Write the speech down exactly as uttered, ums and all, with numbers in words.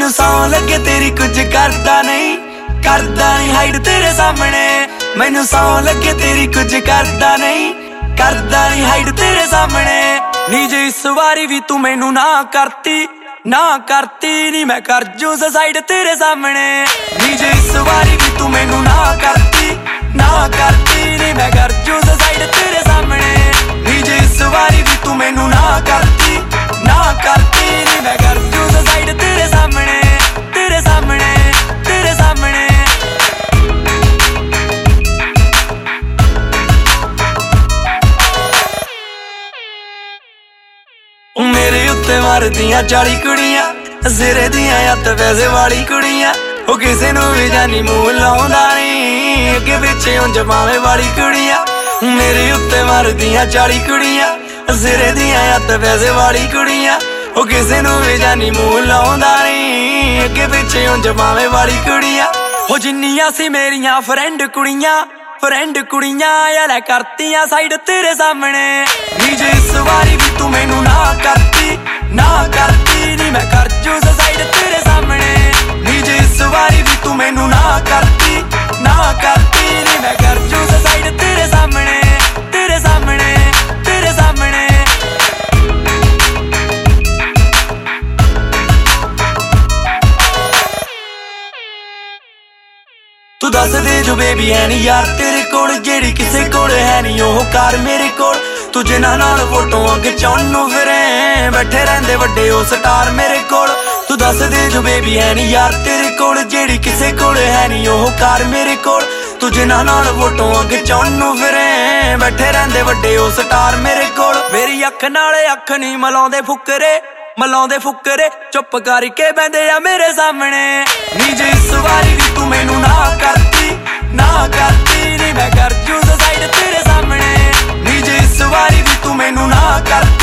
मैनू सौ लगे तेरी कुछ करदा नहीं, करदा नहीं हाइड तेरे सामने। मैनू सौ लगे तेरी कुछ करदा नहीं, करदा नहीं हाइड तेरे सामने। नी जे इस वारी भी तू मैनू ना करती, ना करती नी मैं कर जू सुसाइड तेरे सामने। नी जे इस वारी भी तू मैनू ना करती, ना करती नी मैं कर जू सुसाइड तेरे सामने। नी जे इस वारी भी तू मैनू ना करती, ना करती नी मैं कर जू सुसाइड तेरे सामने, तेरे सामने, तेरे सामने। मेरे उत्ते मारदियां चाली कुड़ियां, सिरे दियां अत पैसे वाली कुड़ियां। ओ किसे नू भी जानी मूंह लाउंदा नहीं, अगे पिछे उंज पावे वाली कुड़ियां। मेरे उत्ते मारदियां चाली कुड़ियां, सिरे दियां अत पैसे वाली कुड़ियां। ओ किसे नू भी जानी मूंह लाउंदा नहीं, अगे पिछे उंज पावे वाली कुड़ियां। ओ जिन्नियां सी मेरियां फ्रेंड कुड़ियां, फ्रेंड कुड़ियां यार करतियां साइड तेरे सामने। नी जे इस वारी भी तू मैनू ना करती, ना करती नी मैं कर जू सुसाइड तेरे सामने। नी जे इस वारी भी तू मैनू ना करती, ना करती नी मैं कर जू सुसाइड तेरे सामने, तेरे सामने, तेरे सामने। तू दस दे जो बेबी है नी यार तेरे कोल, जेड़ी किसे कोल है नी ओह कार मेरे कोल। तू जिन्हां नाल फोटोआं खिचाउण नूं फिरे, बैठे रहिंदे वड्डे ओ स्टार मेरे कोल। तू दस दे जो बेबी है नी यार तेरे कोल, जेड़ी किसे कोल है नी ओह कार मेरे कोल। तू जिन्हां नाल फोटोआं खिचाउण नूं फिरे, बैठे रहिंदे वड्डे ओ स्टार मेरे कोल। मेरी अख नाल अख नी मिलाउंदे फुकरे, मिलाउंदे फुकरे चुप करके बैंदे आ मेरे सामने। नी जे इस वारी भी तू मैनू ना करती, ना करती नी मैं कर जू सुसाइड तेरे सामने। नी जे इस वारी भी तू मैनू ना करती।